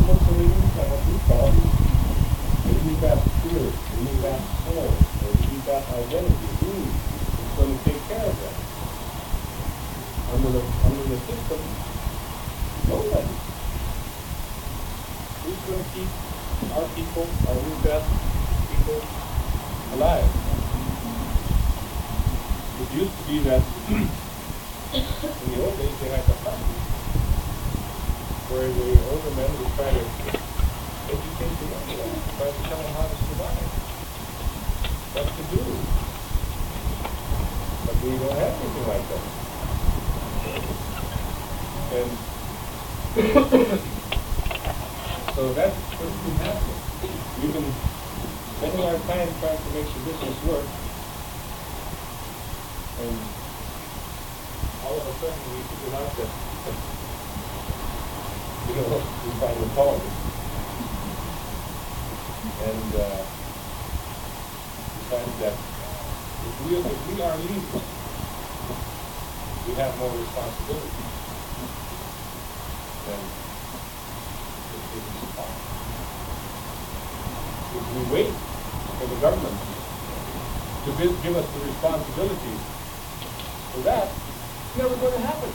Mussolini and what we call the UBAP spirit, the UBAP soul, or the UBAP identity. Who is going to take care of that? Under the system, nobody. Who's going to keep our people, our UBAP people, alive? It used to be that in the old days they had the hunt, where the older men would try to educate the younger ones, try to tell them how to survive, what to do. But we don't have anything like that. And so that's what's been happening. We've been spending our time trying to make the business work, and all of a sudden we figured out that, we find the problem. And decided that if we are leaders, we have more responsibility than the citizens are. If we wait for the government to give us the responsibility for that, it's never going to happen.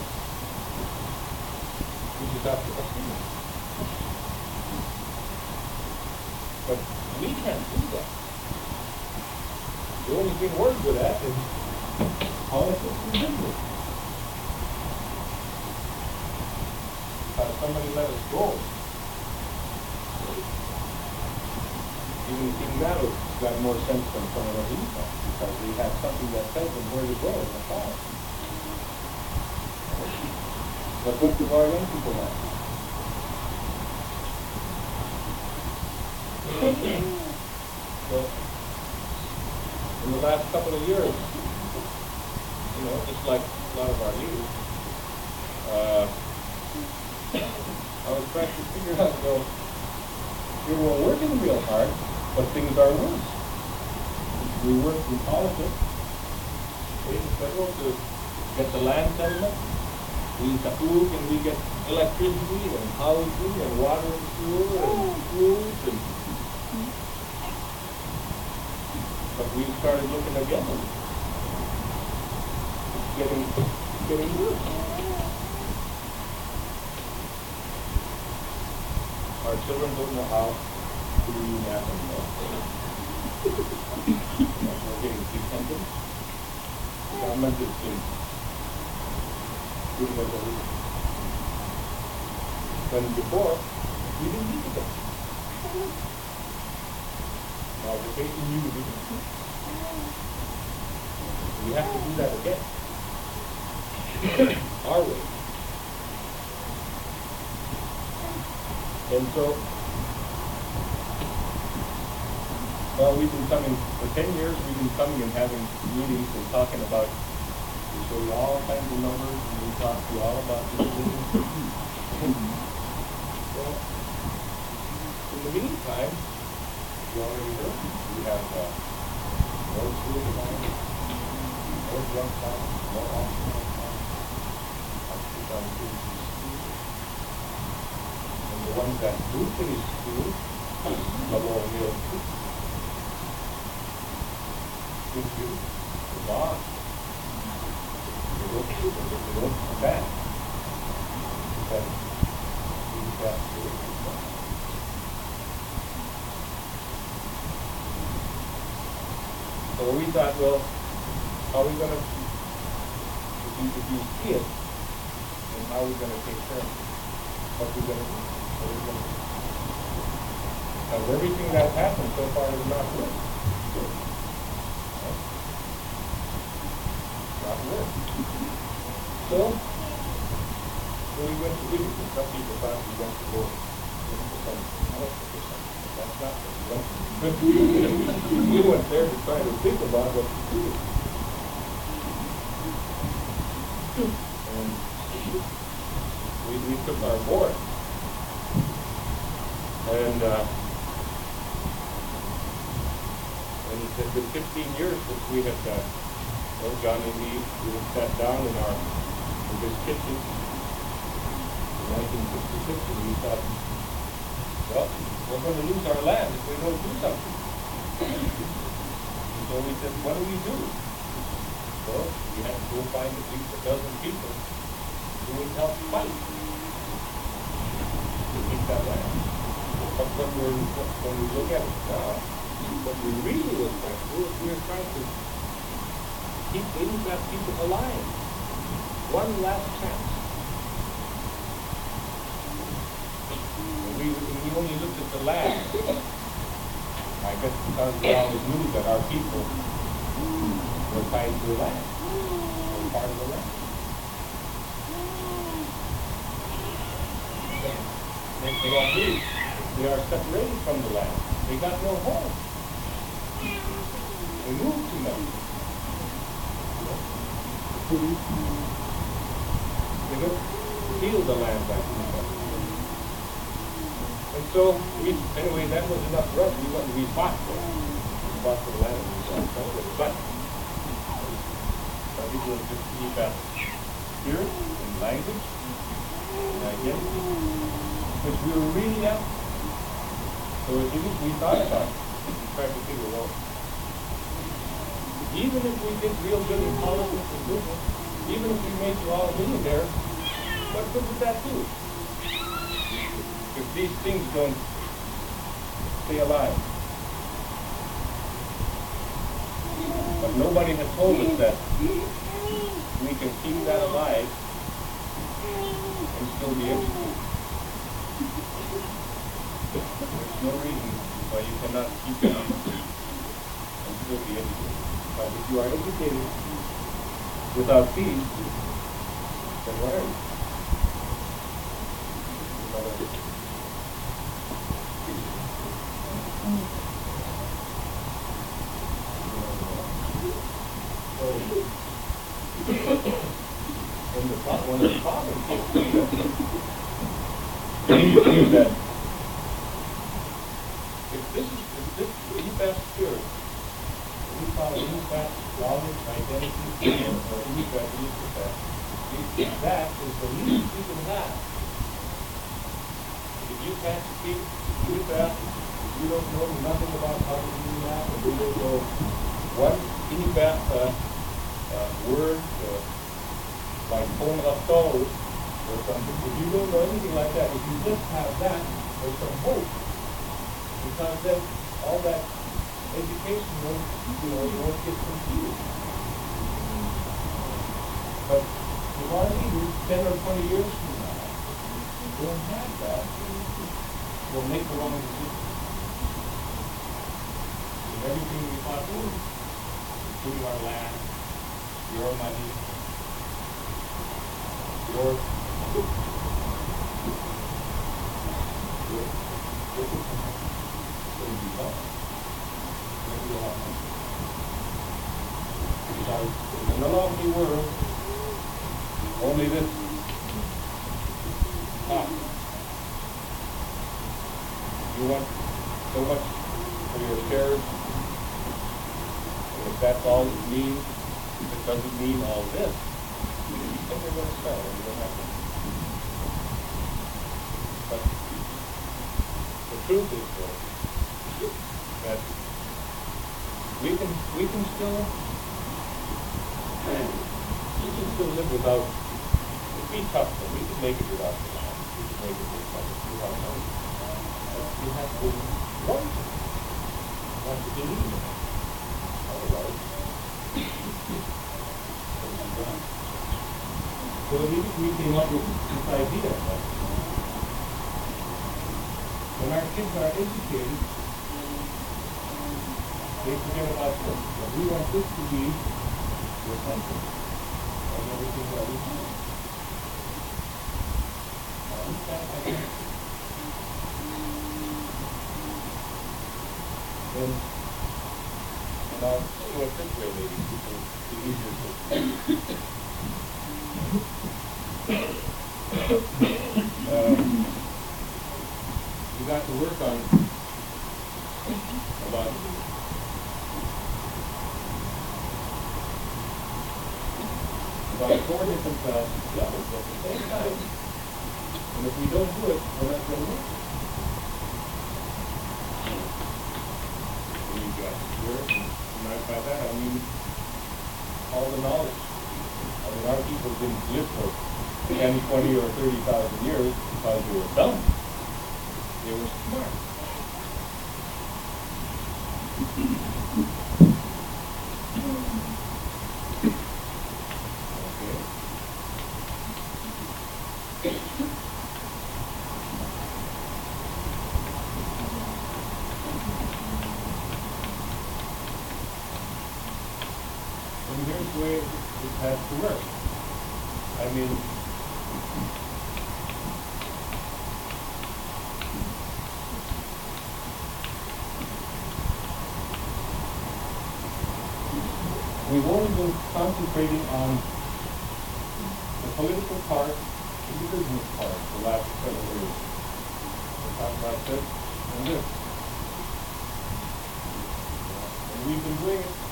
We just have to assume it. But we can't do that. The only thing we're good at is politics and business. Somebody let us go. Even King Nalo got more sense than some of us thought, because we had something that tells them where to go in the fall. But what do our young people have? So, in the last couple of years, just like a lot of our leaders, I was trying to figure out, we're working real hard, but things are worse. We work in politics, state and federal, to get the land settlement. We food, and we get electricity and housing and water and sewer and food and. But we started looking again. It's getting worse. Our children don't know how to read math anymore. We're getting dependent. The government is doing what they do. When before, we didn't need to go. Now we're facing you to do it. We have to do that again. Our way. And so, we've been coming, for 10 years, we've been coming and having meetings and talking about, we show you all kinds of numbers, and we talk to you all about this business. So, in the meantime, you already heard, we have no school design, no drug science, no alcohol science, the ones that do finish school, the more real good you, the boss, they don't come back. Because we've got to do it. So we thought, how are we going to, if you see it, then how are we going to take care of it? What are we going to do? Because everything that's happened so far is not good. Not good. So we went to visit. Some people thought we went to go into some politics or something. That's not what we went to. We went there to try to think about what to do. And we took our board. And it had been 15 years since we had, John and me, we had sat down in this kitchen in 1966, and we thought, Well, we're going to lose our land if we don't do something. So we said, what do we do? So we had to go find at least a dozen people who would help fight to keep that land. But when we look at it now, what we really were trying to do is we were trying to keep the Inupiat people alive. One last chance. We only looked at the land. I guess because we always knew that our people were tied to the land, were part of the land. They all do. They are separated from the land. They got no home. They moved to Melbourne. They don't feel the land back in the Melbourne. And so, anyway, that was enough for us. We fought for it. We fought for the land and we fought for it. But some people just keep that spirit and language and identity, which we were really up. So as soon as we thought about it, we tried to figure out, even if we did real good in politics and business, even if we made you all a millionaire, what good would that do? If these things don't stay alive. But nobody has told us that we can keep that alive and still be educated. There's no reason why you cannot keep it and still be educated. But if you are educated without peace, then what are you? One of the problems is that if this Inupiat spirit, we call it Inupiat knowledge, identity, or Inupiat, that is the least you can have. If you can't speak Inupiat, you don't know nothing about how to do that, and you don't know one Inupiat word, like Ponraptor or something. If you don't know anything like that, if you just have that, there's some hope. Because then all that education won't, you won't get confused. But if our leaders, 10 or 20 years from now, don't have that, we'll make the wrong decision. And everything we fought for, including our land, your money, your in the lofty world, only this top. You want so much for your shares, and if that's all it means, if it doesn't mean all this, then you're going to sell and you don't have to. But the truth is, though, that we can still live without, it'd be tough, but we can make it without the land. We can make it without money. We have to want it. We have to believe in it. Otherwise, so we came up with this idea that when our kids are educated, they forget about this. But we want this to be the center of everything that we do. And I'll show it this way, maybe, because it's easier to we got to work on about 4 different levels at the same time. And if we don't do it, we're not going to work. by that I mean all the knowledge. I mean, our people didn't live for 10, 20, or 30,000 years because they were dumb. They were smart. And here's the way it has to work. I mean, we've only been concentrating on the political part and the business part for the last several years. We talk about this and this. And we've been doing it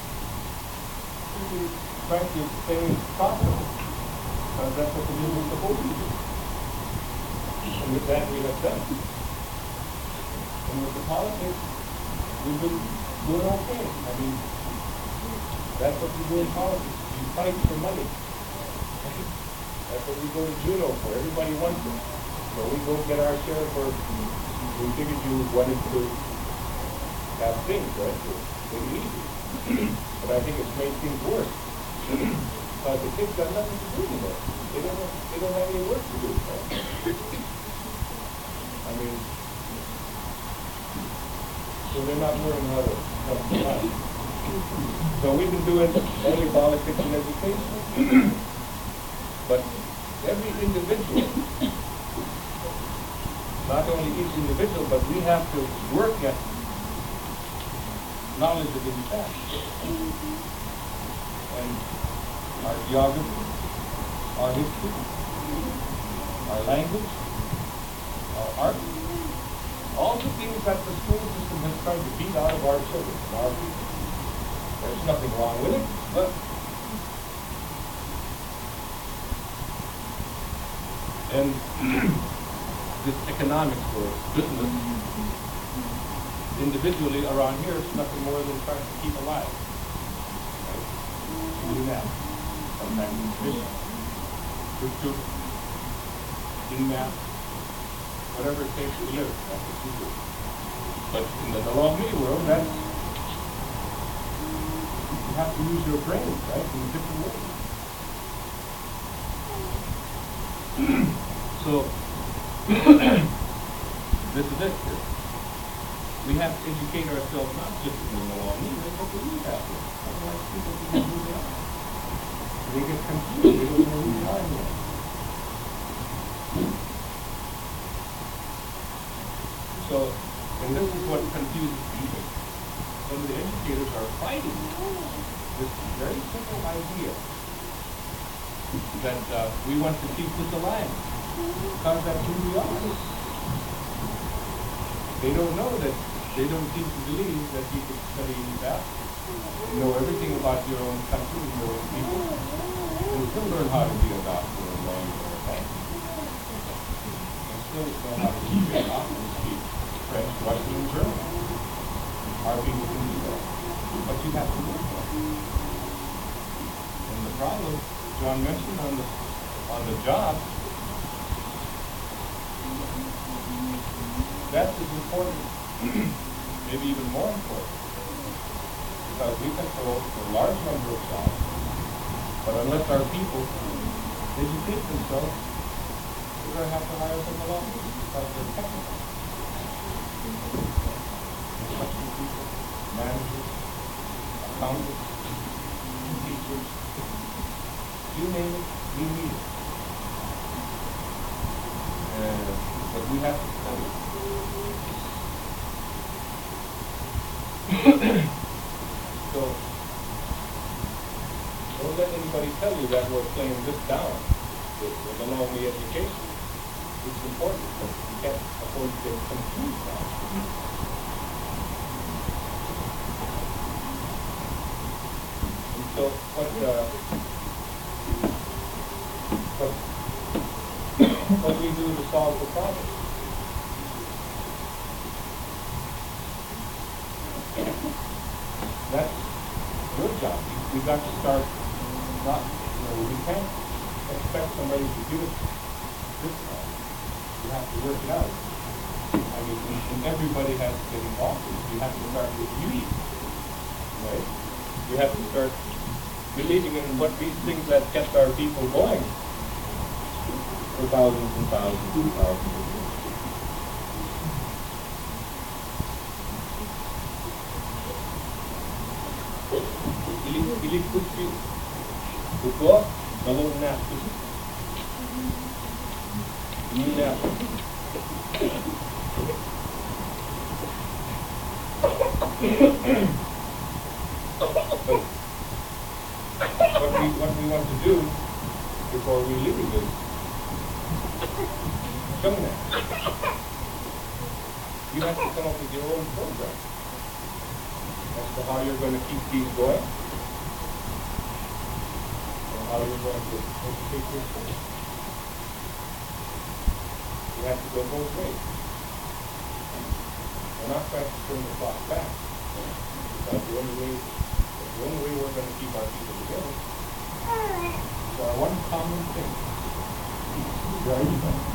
frankly stay profitable, because that's what the news is supposed to do. And with that we have done. And with the politics, we've been doing okay. I mean, that's what we do in politics. You fight for money. That's what we go to judo for. Everybody wants it. So we go get our share for, we figured you wanted to have things, right? To make it easy. But I think it's made things worse. Because the kids got nothing to do anymore. They don't have any work to do. Right? I mean, so they're not learning how to survive. So we've been doing only politics and education. But every individual, not only each individual, but we have to work at knowledge of himself. And our geography, our history, our language, our art, all the things that the school system has tried to beat out of our children, our people. There's nothing wrong with it, but and this economics or business, individually around here, it's nothing more than trying to keep alive. Right? You do that. Sometimes in fish, tuk-tuk, in math, whatever it takes to live, that's what you do. But in the Dalongmi world, that's you have to use your brain, right, in different ways. So, this is it. We have to educate ourselves not just in the Dalongmi, but we need that. Otherwise, people don't know who they are. They get confused. They don't know who they are anymore. So, and this is what confuses people. Some of the educators are fighting this very simple idea that we want to keep this alive, because that's who we are. They don't know that, they don't seem to believe that you can study that, know everything about your own country, your own people, and still learn how to be a doctor or a lawyer or a banker. And still know how to keep your mouth and speak French, Russian, and German. Our people can do that. But you have to work for it. And the problem John mentioned on the job, that's as important, maybe even more important, because we control a large number of jobs, but unless our people educate themselves, we're going to have to hire them along because they're technical. Construction people, managers, accountants, teachers, you name it, we need it. But we have to study. So, don't let anybody tell you that we're playing this down. The Dalongmi education. It's important, but you can't afford to get confused now. And so, what do we do to solve the problem? That's job. We've got to start not, we can't expect somebody to do it this time. You have to work it out. I mean, and everybody has to get involved in it. You have to start with you, right? You have to start believing in what these things that kept our people going for thousands and thousands and thousands of years. Ili kutsi uko dalawang nasa. Ini nasa. What we want to do before we leave is Shamna. You have to come up with your own program as to how you're going to keep these going and how you're going to educate yourself. You have to go both ways. We're not trying to turn the clock back. Because the only way we're going to keep our people together is our one common thing. Right?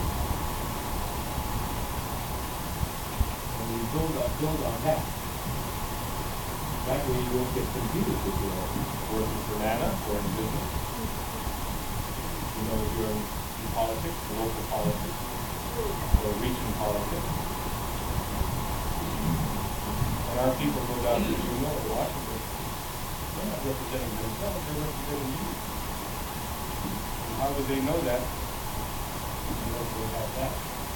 And you build on that. That way you won't get confused if you're working for NANA or in business. You know, if you're in politics, local politics, or region politics. And our people go down to Washington. They're not representing themselves, they're representing you. And how would they know that unless they have that?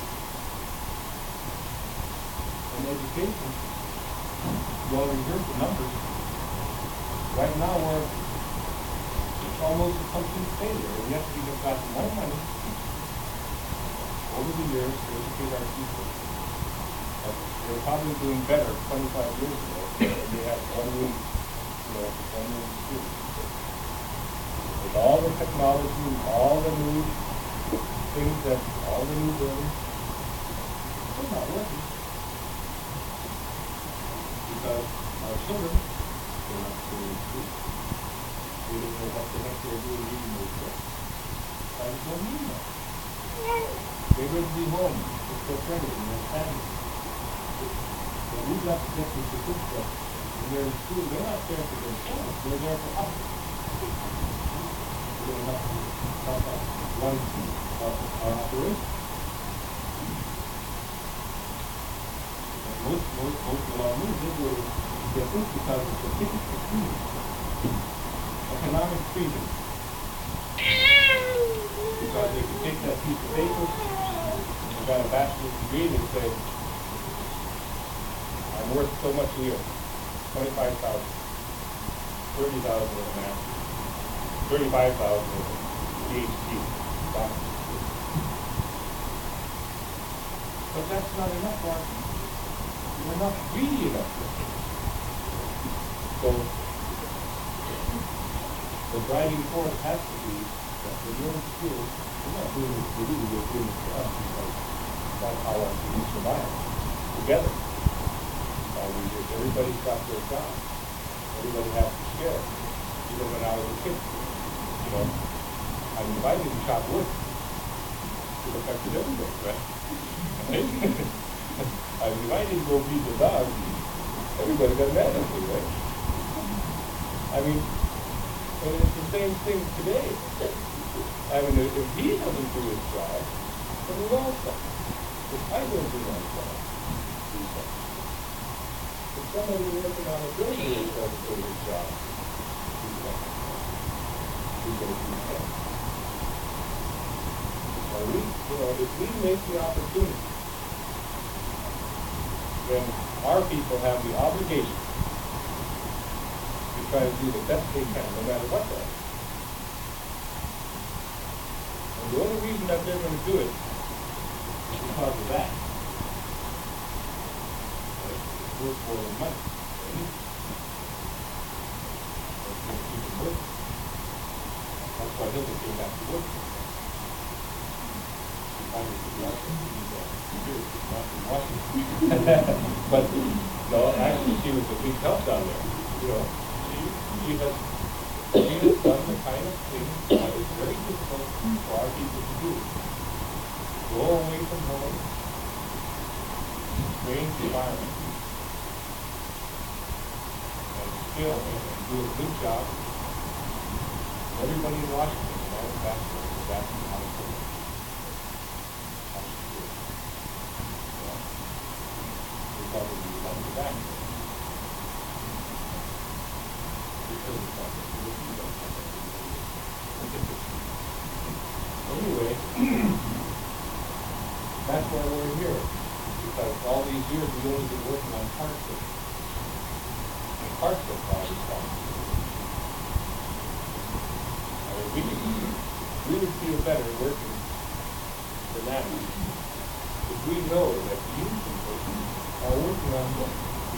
In education, you already heard the numbers. Right now it's almost a complete failure, and yet we have gotten more money over the years to educate our people. They're probably doing better 25 years ago. They have one million students. With all the technology, all the new things all the new buildings, still not working. Because our children, they're not going to school. They don't know what the heck they're doing reading those books. Parents don't need them. They would be home with their friends and their family. But we've got to get them to good stuff. When they're in school, they're not there for themselves, they're there for us. They don't have to help us run our operation. Most of our moves, they go get this because it's a ticket for freedom. Economic freedom. Because they can take that piece of paper, and they got a bachelor's degree, and they say, I'm worth so much a year. 25,000, 30,000 with a master's, 35,000 with a PhD. But that's not enough, Mark. We're not greedy enough. So the driving force has to be that when you're in school, we're not doing this for you, we're doing this for us because that's how our students survive together. Everybody's got their job. Everybody has to share. Even when I was a kid, I'm invited to chop wood. It affected everybody, right? I'm invited to go feed the dog. Everybody got mad at me, right? I mean, and it's the same thing today. I mean, if he doesn't do his job, then we all suffer. If I don't do my job, we suffer. If somebody working on a building doesn't do his job, we suffer. We go through hell. If we make the opportunity, then our people have the obligation to try to do the best they can, no matter what that is. And the only reason that they're going to do it is because of that. Work for the money. That's why Hitler came back to work. But no, actually she was a big help down there. She technology has made us done the kind of thing that is very difficult for our people to do. Go away from home, strange environment, and still and do a good job. Everybody in Washington, the manufacturer, is asking how to do it. How to do it. Well, we probably like the back. Because it's not anyway, that's why we're here. Because all these years we've only been working on parts of it. And parts of our responsibility. We would feel better working for that if we know that the youth people are working on what?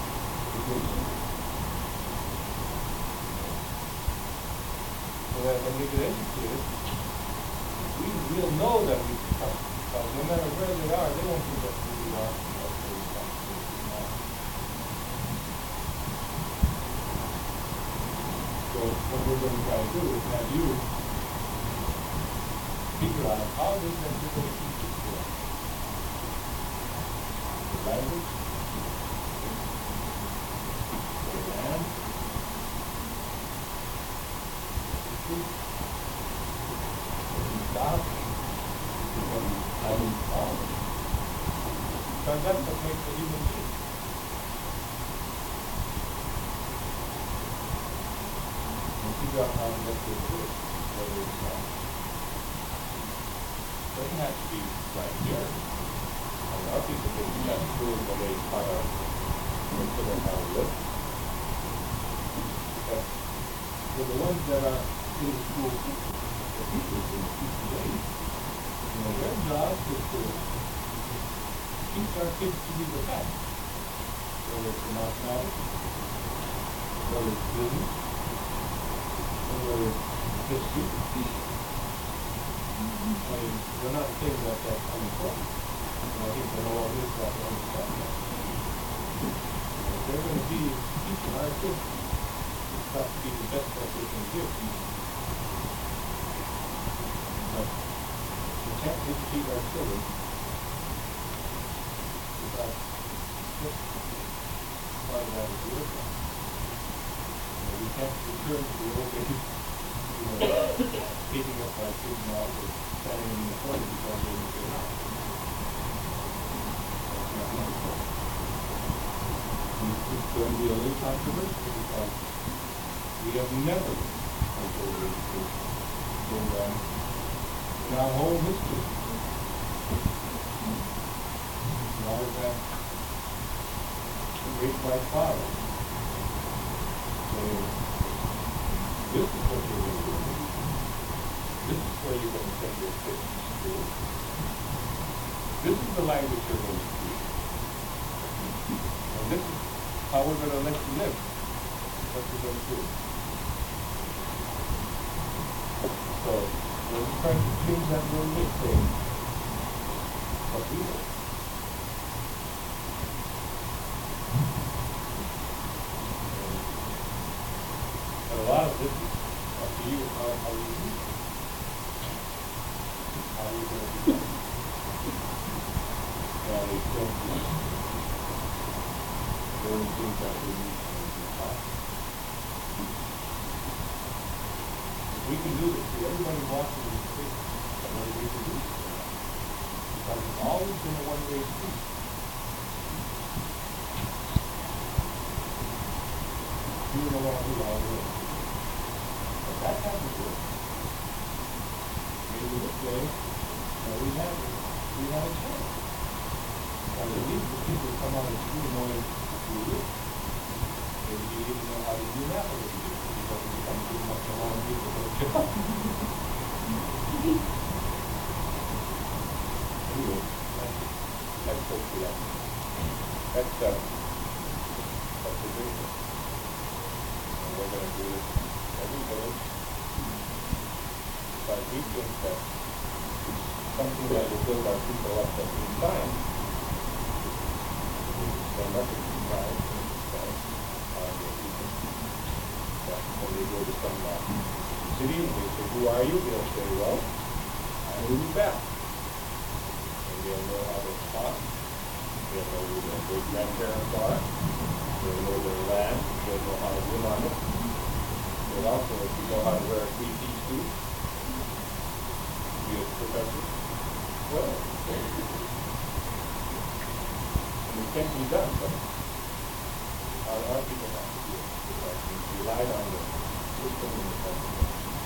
So that when they get educated, we'll know that we can help. Because no matter where they are, they won't think that we are responsibility now. So what we're going to try to do is have you figure out how this is going to teach you to us. The language, the land, the truth, the stop, how we follow. Because that's what makes a human being. And figure out how to get this good, whether it's not. Doesn't have to be right here. And our people can do that through the way how to consider how to live. But for the ones that are in the school, the teachers in the PTA, their job is to teach our kids to be the best. Whether it's in mathematics, whether it's business, or whether it's history. I mean, we're not saying that that's unimportant. And I think that all of this that we understand that. If they're going to be teaching our kids, it's got to be the best that they can give. But we can't educate our children without just part of that is the work. We can't return to the old days, taking up our kids now or standing in the corner because they didn't get out. It's going to be a little controversial because we have never controlled education program in our whole history. We always have great white father saying, this is what you're going to do. This is where you're going to send your kids to school. This is the language you're going to speak. And this is how we're going to let you live. What you're going to do. So, we're just trying to change that little bit thing. But we will. And a lot of this is up to you, how you do it. How are you going to do that? Well, they don't do it. There are things that we need to do. If we can do this, see everybody walking in the street, and then we can do this. Because it's always been a one-way street. You don't want to do all the way. But that hasn't worked. Maybe this way, we have a chance. Because at least the people come out of the street knowing who it is. Maybe you even know how to do that a little bit, because it becomes too much a lot of people for the job. Anyway, let's go through that. That's the vision. And we're going to do this every village. But we think that something that will build our people up at the time, stand up at the time, when they go to some city and they say, who are you? They'll say, well, I'm Udi Bell. And they'll know how to talk. They'll know who their great grandparents are. They'll know their land. They'll know how to live on it. They'll also know how to wear a three-piece suit. Be a professor. Well, and it can be done, but our people have to do it because we relied on the system and the country.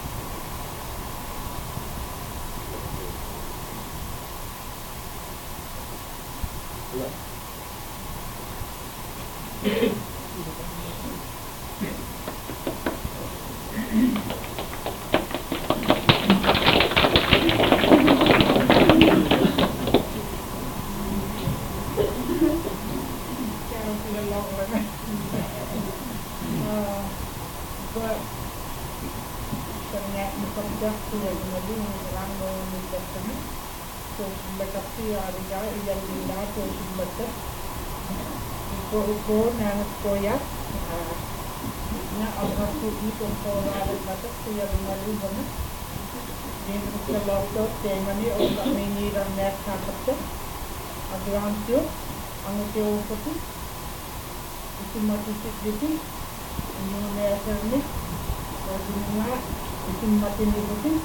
Koyak, na alhasil itu orang batas kuya lumalu banget. Di lokal temani orang ini ramai kapat. Aduan tu, anu tu pun itu mati sedikit. Ini mereka ni, orang itu mati ni pun.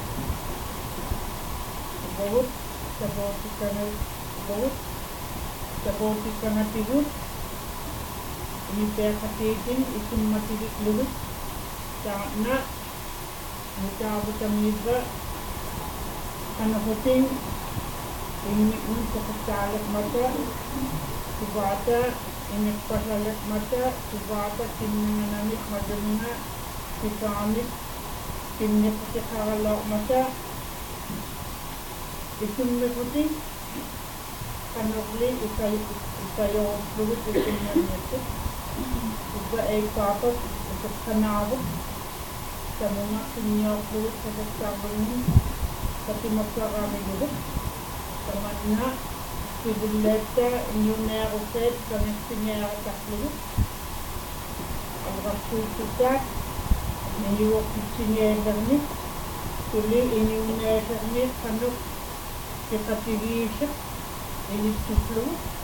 बहुत seperti kerana tidur. Ini perhatian itu mati dulu. Karena kita bukan juga karena penting ini untuk kesalat mata, subata ini kesalat mata, subata timnanamik madana, sikamik timnya kesalat mata. Itu penting karena boleh saya perlu itu. Juga apa untuk kenal semua punya perut sesuatu ini tapi masalah itu karena sebelumnya nyumnya oket kami punya taklu agak susah menyuap punya ini tuli nyumnya ini kanuk kita tinggi ini tuklu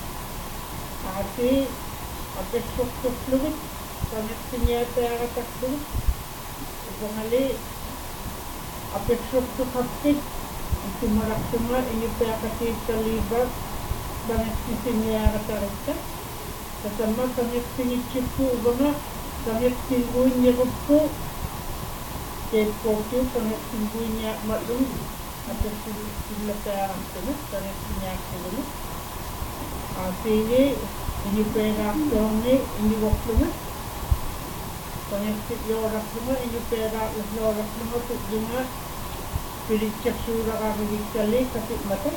arti apa fluid sangat senyata atas fluid kembali apa haptik itu marak semua ini perhati terlibat sangat senyata atas sama sangat cipu banget sangat tinggunya rupu kepoku sangat tinggunya maklum atau senyata atas sangat senyata dulu artinya ini perak ni ini waktu ni, penyakit orang semua ini perak orang semua tu dengan periksa surah kami kali kasih mata,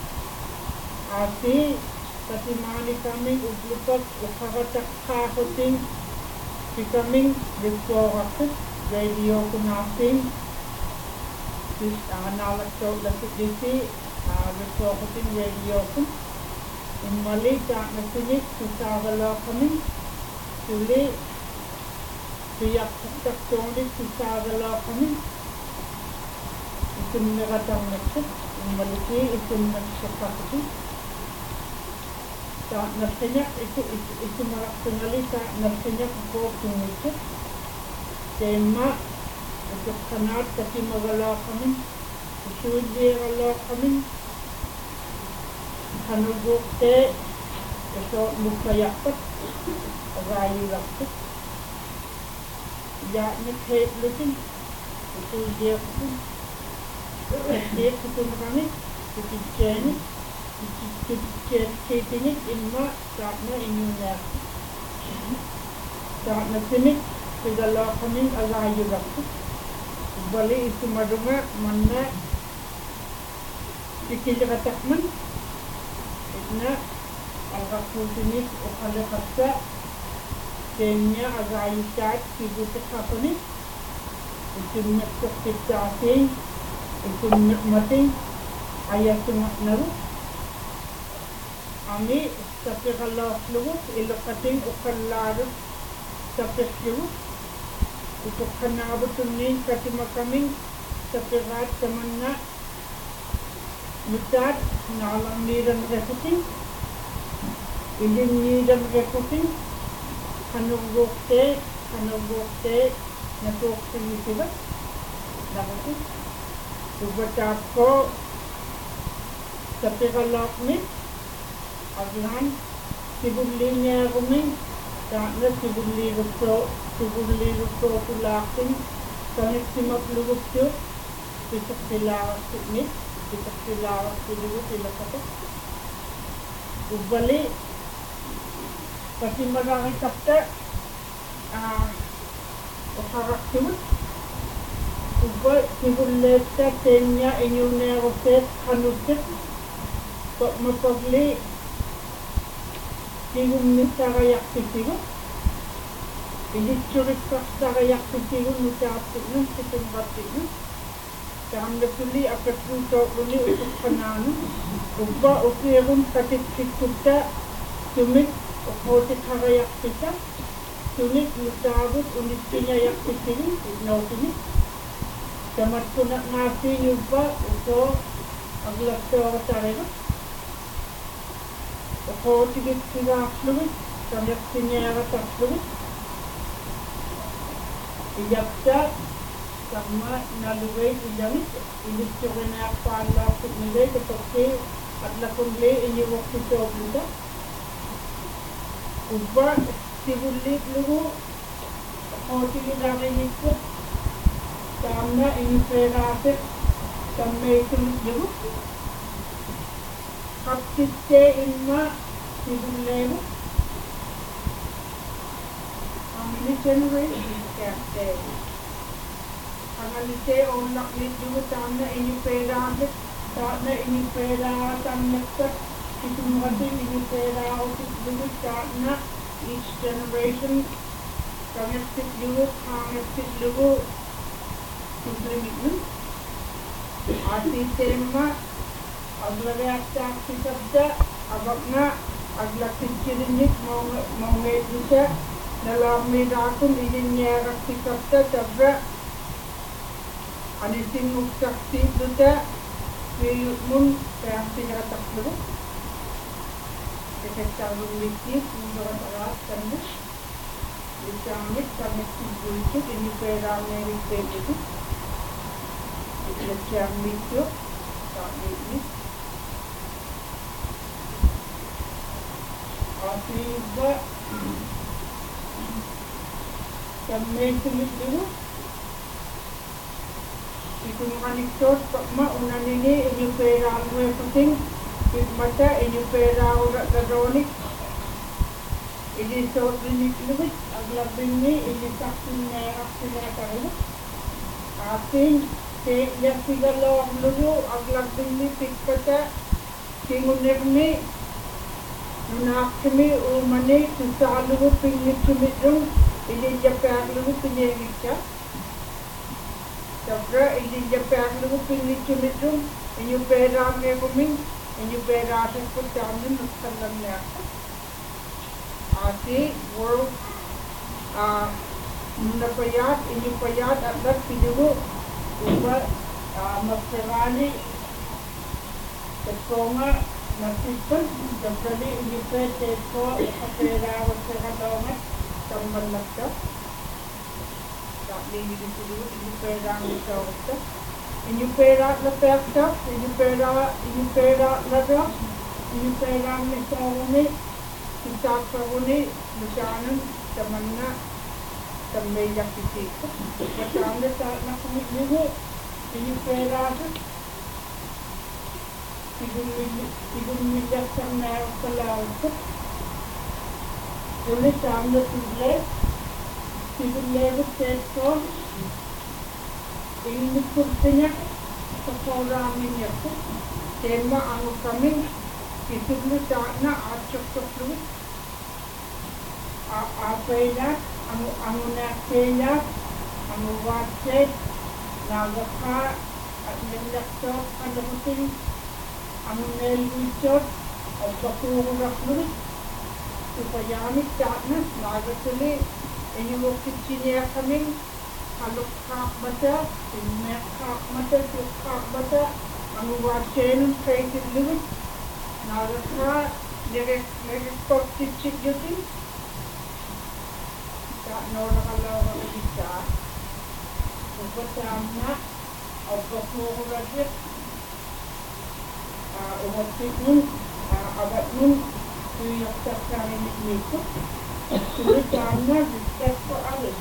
arti kasih mani kami ublupat ukaratak kahoting, kami bersuara radio kunasing, terus analog tu lagi disi bersuara radio pun. Imali tak nasinya susah kalau kami sulit tiap tak sulit susah kalau kami itu mengatang nasib imali itu nasib itu tak nasinya itu marak sekali tak nasinya kau itu tema untuk sangat kasi magalau kami sulit kalau kami Hanuguk te itu mukayapat rayu lakut ya nekhet lutin itu dia pun dia itu makanya itu ini imma saatnya inyunya saatnya sini segala kami rayu lakut balik itu madunga mana dikira takman na agak sulit okala kata kenya agak ikat ibu tekapani itu nak kita itu mati ayat semua naru ami tapi kalau lugu ilokating okalar tapi lugu ito kanabutunin katimakaming sa pirat sa manna mutat nalang nirang reputing ilin nirang reputing kanugokte natukti nitiba nakati ubatak ko sa piralakmit aglan sibulin niya ruming na sibulin rupo tulakin kanit simaklugok siyo pisak silawas siknit pisak silawas silugok ilakata ubali pati marami kapta okaraktiwit uba sibuleta tenya inyuneroset kanusit kok mapagli tingum nisarayak sisigo Ilitsurik sarayak sisigo nusapit nun situmbatit nun Kamda tuli akat puto uli utuk kananu Uba ukirum katit sikuta Tumit ukotik harayak sisa Tumit nusabut ulit pinayak sisigo Ignaw tumit Samat punak nasi nyuba uko aglaktor sarega ukotik sinakluwit Kamda sinyara takluwit Iyapta sama naluway ilamit ilitsurin na palapit nilay kapagsi at lakunli iniwak si Soblita Uba sibulit lugo ako sinilarinig ko sama iniperasip samay tulit lugo kapsitse inma sibulero generation kerte analite onak lidu tamna ini pera tamna itu mati ini pera untuk dulu tamna each generation connected dulu implement arti tema aglare akta sabda abakna agla kichirinit mau bisa dalam medakun izinnya raksi kapta tabra anisin muksaksi duta mun reaksi ratak dulu kekecalan likit menurut alat karena dicamit kami sibuk ini perangnya itu dicamit itu kami ini akiba kami tulis dulu itu manikot ma unan ini perang gue penting mata ini perang urat gadonik ini sot ini lebih agak ini saksinya tahu asin yang tiga log dulu agak ini tikata kingunirni nunakmi umane tusalu pingi tumidung ini japar dulu penyelidiknya Sabra ini japar dulu pingi tumidung ini perang ekonomi ini perang pertahanan nusalamnya Ati world napayat ini payat agak video ubat maserani ketonga nasipan jadi ini PT opera waseradonga tambalakta tapi ini dulu ini perang itu ini perang lepekta ini perang lada ini perang misalnya kita perlu misalnya temannya temeyak itu misalnya saat nak minggu ini perang tiga miliar sana kalau boleh sambil tulis tiga level sektor ini kursinya seorang ini tema anu kami itu dulu sana acak dulu apa ini anu nakenya anu wajib nagaka at laptop anu penting anu nelwicot at bakurang dulu supaya kami sana nagatuli ini waktu Cina kami haluk kak bata, sinek kak mata, suk kak bata, anu wachenin kaitin liwit, naraka, nirek pop chichik yutin, tak nora kalau orang bisa, ubatan na, obat mo rajit, umatik nun, abat nun, tuyak tak kami nikmikut, sulit karena respect for others.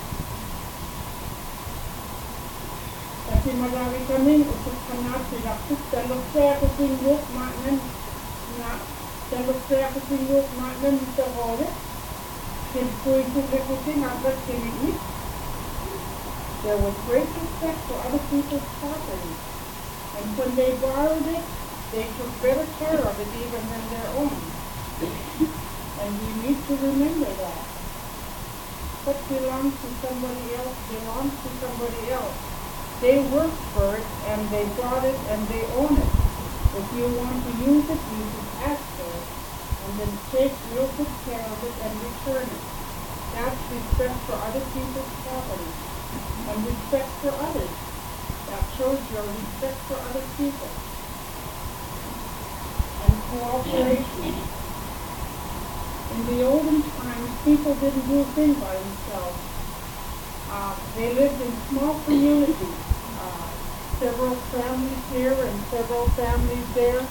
Kasi marami kami usap kanat silakit talok saya kusinggok maknan na talok saya kusinggok maknan sa hore silpoy kusin agad sinigit. There was great respect for other people's property, and when they borrowed it, they took better care of it even than their own. And we need to remember that. What belongs to somebody else belongs to somebody else. They worked for it, and they got it, and they own it. If you want to use it, you should ask for it, and then take real good care of it and return it. That's respect for other people's property, and respect for others. That shows your respect for other people. And cooperation. In the olden times, people didn't do things by themselves. They lived in small communities. Several families here and several families there.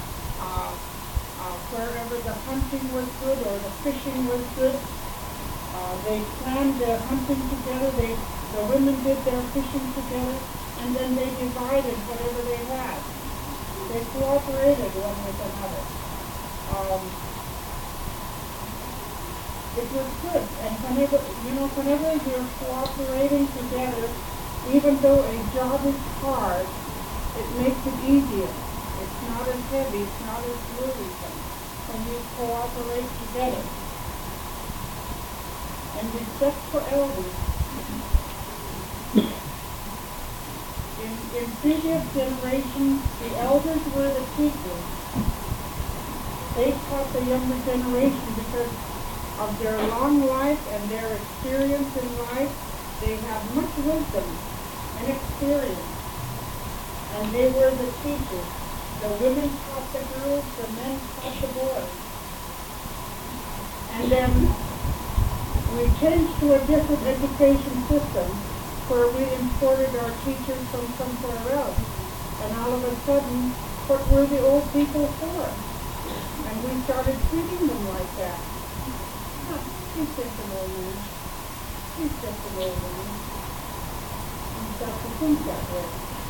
Wherever the hunting was good or the fishing was good, they planned their hunting together. The women did their fishing together, and then they divided whatever they had. They cooperated one with another. It was good, and whenever you're cooperating together, even though a job is hard, it makes it easier. It's not as heavy, it's not as worrisome when you cooperate together. And respect for elders. In previous generations, the elders were the teachers. They taught the younger generation because of their long life and their experience in life. They have much wisdom and experience. And they were the teachers. The women taught the girls, the men taught the boys. And then we changed to a different education system where we imported our teachers from somewhere else. And all of a sudden, what were the old people for? And we started treating them like that. He's just an old man. He's just an old man. You start to think that way.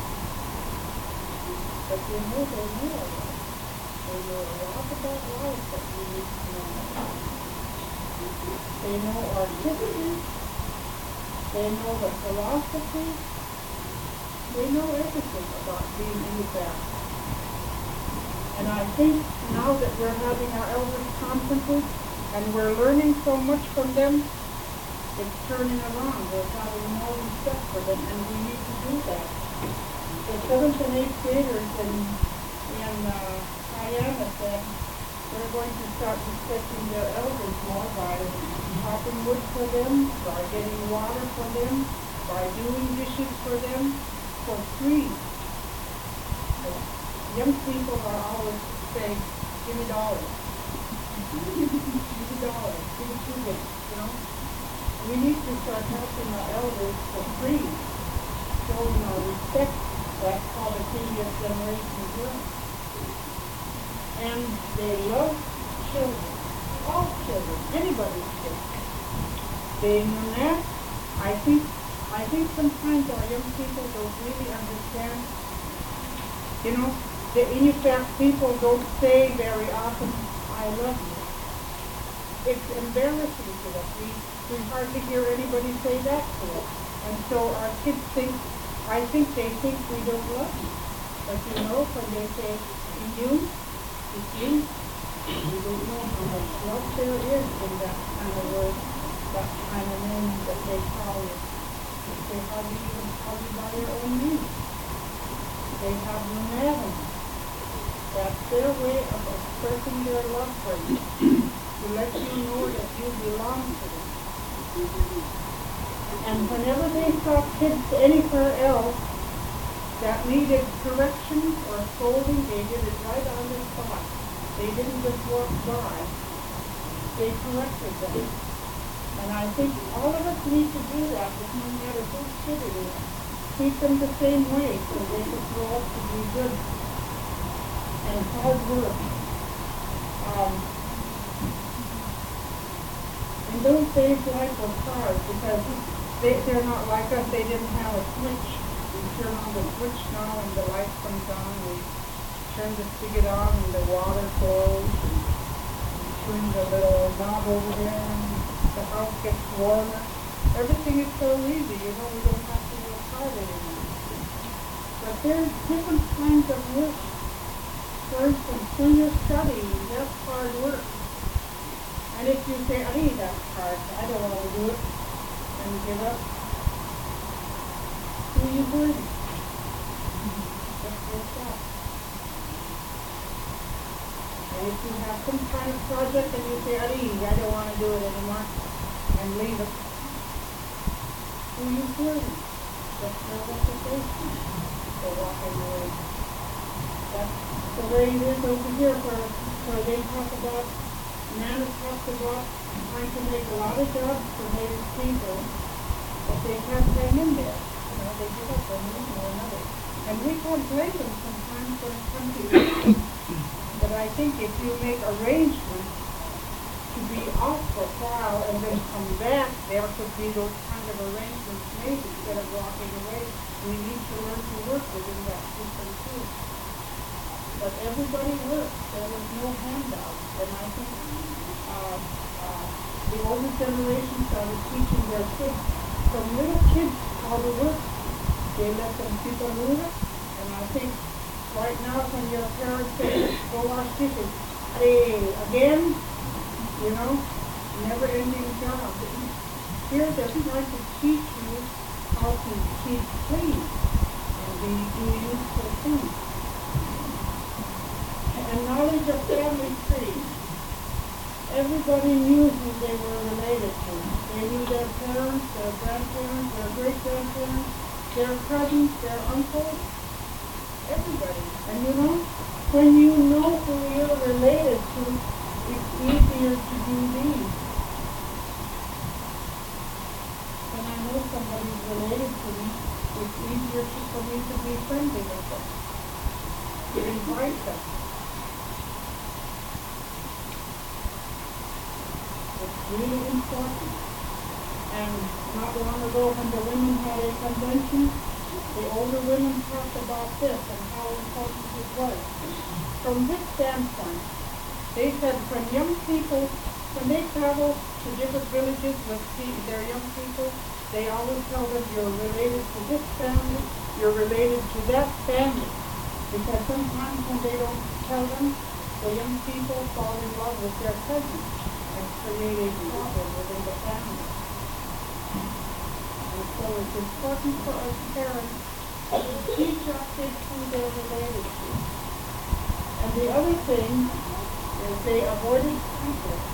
But they know a lot. They know a lot about life that we need to know. They know our history. They know the philosophy. They know everything about being in the back. And I think now that we're having our elders conferences, and we're learning so much from them, it's turning around. We're having more respect for them, and we need to do that. The 7th and 8th graders in Guyana said they're going to start respecting their elders more by chopping wood for them, by getting water for them, by doing dishes for them for free. Young people are always saying, give me dollars. Give me dollars. Give me $2, you know. We need to start helping our elders for free, showing our respect. That's how the previous generation did. And they love children, all children, anybody's children. Being in that, I think sometimes our young people don't really understand. You know, in fact, people don't say very often, I love you. It's embarrassing to us. We hardly hear anybody say that to us. And so our kids I think they think we don't love you. But you know, when they say, you, you don't know how much love there is in that kind of word, that kind of name that they call you. They say, how do you even call you by your own name? They have no. That's their way of expressing their love for you, to let you know that you belong to them. And whenever they saw kids anywhere else that needed correction or scolding, they did it right on the spot. They didn't just walk by. They corrected them. And I think all of us need to do that, no matter whose kid it is. Treat them the same way so they can grow up to be good and hard work. In those days, life was hard because they're not like us. They didn't have a switch. We turn on the switch now and the light comes on. We turn the spigot on and the water flows. And we turn the little knob over there and the house gets warmer. Everything is so easy, we don't have to work hard anymore. But there's different kinds of work. For instance, when you're studying, that's hard work. And if you say, that's hard, I don't want to do it, and give up, who are you hurting? Just like that. And if you have some kind of project and you say, I don't want to do it anymore, and leave it, who are you hurting? Just your reputation for walking away. That's the way it is over here where they talk about, Nana talks about trying to make a lot of jobs for Native people, but they can't hang in there. They give up one reason or another. And we can't blame them sometimes when it comes to it. But I think if you make arrangements to be off for a while and then come back, there could be those kind of arrangements made instead of walking away. We need to learn to work within that system too. But everybody works. There was no handout. And I think the older generation started teaching their kids, from little kids, how to work. They let them people move it. And I think right now when your parents say, go wash dishes, again, never ending job. Here they're trying to teach you how to keep clean and do useful things. And knowledge of family tree. Everybody knew who they were related to. They knew their parents, their grandparents, their great-grandparents, their cousins, their uncles, everybody. And when you know who you're related to, it's easier to do these. When I know somebody's related to me, it's easier for me to be friendly with them, to invite them. It's really important. And not long ago when the women had a convention, the older women talked about this and how important it was. From this standpoint, they said when young people, when they travel to different villages with their young people, they always tell them you're related to this family, you're related to that family. Because sometimes when they don't tell them, the young people fall in love with their cousins and create a problem within the family. And so it's important for us parents to teach our kids who they're related to. And the other thing is they avoided conflict.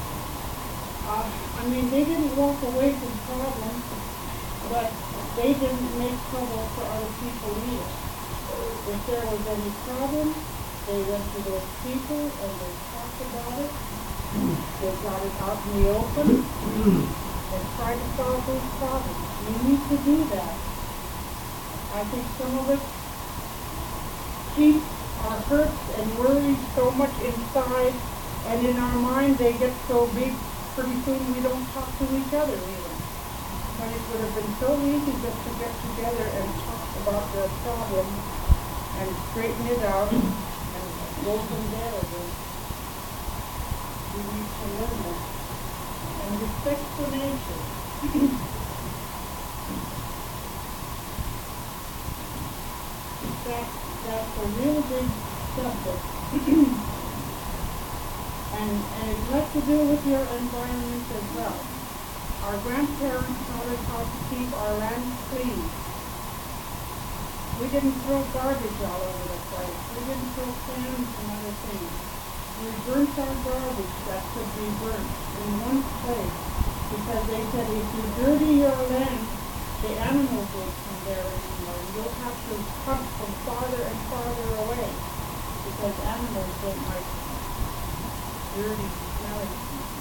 They didn't walk away from problems, but they didn't make trouble for other people either. If there was any problem, they went to those people and they talked about it. They got it out in the open and tried to solve those problems. We need to do that. I think some of us keep our hurts and worries so much inside, and in our mind they get so big, pretty soon we don't talk to each other even. But it would have been so easy just to get together and talk about their problem and straighten it out and go from there again. We need to learn that. And respect for nature. That's a real big subject. and it has to do with your environment as well. Our grandparents taught us how to keep our land clean. We didn't throw garbage all over the place. We didn't throw cans and other things. We burnt our garbage that could be burnt in one place to because they said if you dirty your land, the animals won't come there anymore. You'll have to come from farther and farther away because animals don't like dirty, smelly.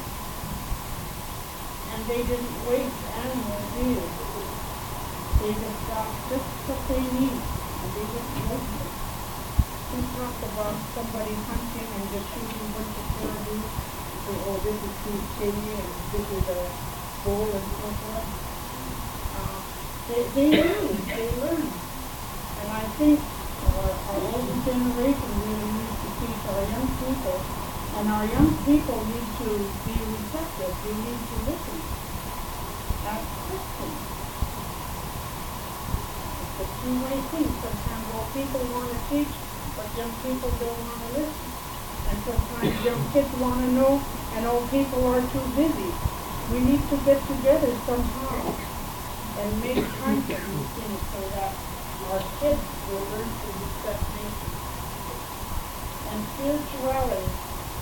And they didn't waste animals either. They just got just what they need, and they didn't waste them. We talked about somebody hunting and just shooting a bunch of caribou. Say, oh, this is too skinny and this is a bull and so forth. They learn. And I think our older generation really needs to teach our young people. And our young people need to be receptive. We need to listen. Ask questions. It's a two-way thing. Sometimes old people want to teach, but young people don't want to listen. And sometimes young kids want to know, and old people are too busy. We need to get together somehow and make time for these things so that our kids will learn to respect nature. And spirituality.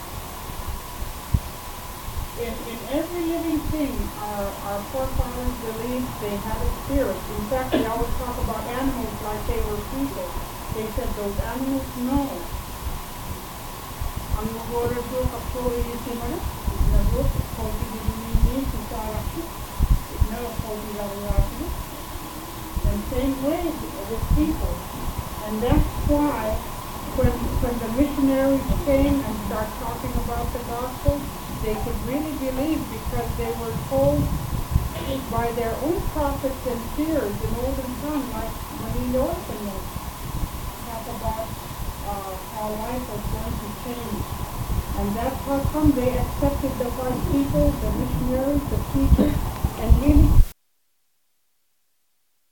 In every living thing, our forefathers believed they had a spirit. In fact, they always talk about animals like they were people. They said those animals know. Ang nagore do kapuri simara, nagro kopi di dunia si saraki, no kopi lagi. And same way with people. And that's why when the missionaries came and started talking about the gospel, they could really believe because they were told by their own prophets and seers in olden time, like Manila Orphan talk about how life was going to change. And that's how come they accepted the white people, the missionaries.